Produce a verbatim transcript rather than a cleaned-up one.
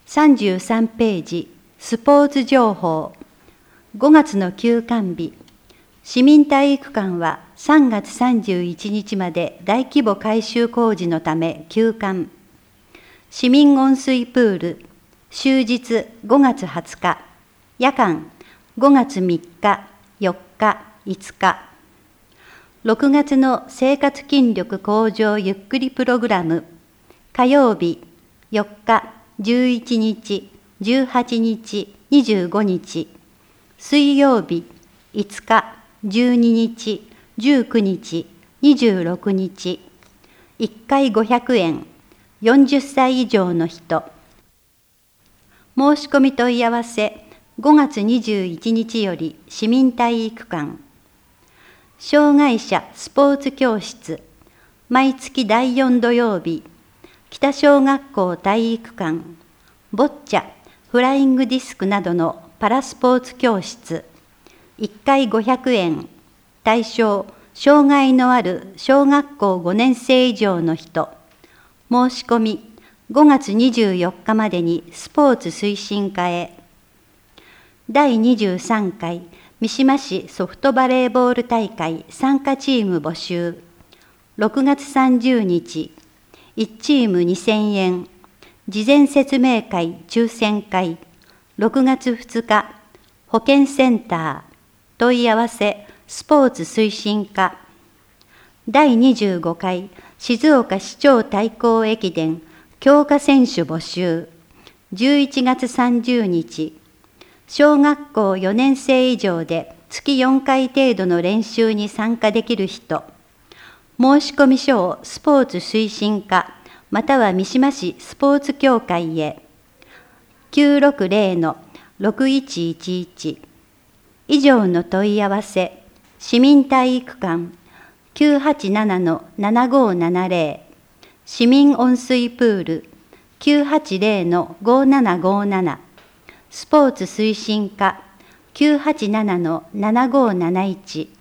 さんじゅうさんページ、スポーツ情報。ごがつの休館日。市民体育館はさんがつさんじゅういちにちまで大規模改修工事のため休館。市民温水プール、終日ごがつはつか、夜間ごがつみっか、よっか、いつか。ろくがつの生活筋力向上ゆっくりプログラム、火曜日よっか、じゅういちにち、じゅうはちにち、にじゅうごにち、水曜日いつか、じゅうににち、じゅうくにち、にじゅうろくにち、いっかいごひゃくえん、よんじゅっさい以上の人。申し込み問い合わせ、ごがつにじゅういちにちより市民体育館。障害者スポーツ教室、毎月だいよん土曜日、北小学校体育館、ボッチャ、フライングディスクなどのパラスポーツ教室、いっかいごひゃくえん、対象、障害のある小学校ごねんせい以上の人。申し込み、ごがつにじゅうよっかまでにスポーツ推進課へ。だいにじゅうさんかい三島市ソフトバレーボール大会参加チーム募集。ろくがつさんじゅうにち、いちチームにせんえん、事前説明会抽選会。ろくがつふつか、保健センター、問い合わせ、スポーツ推進課。だいにじゅうごかい静岡市長対抗駅伝強化選手募集。じゅういちがつさんじゅうにち、小学校よねんせい以上で月よんかい程度の練習に参加できる人。申込書をスポーツ推進課または三島市スポーツ協会へ。きゅうろくぜろのろくいちいちいち。以上の問い合わせ、市民体育館きゅうはちななのななごななぜろ、市民温水プールきゅうはちぜろのごななごなな、スポーツ推進課きゅうはちななのななごなないち。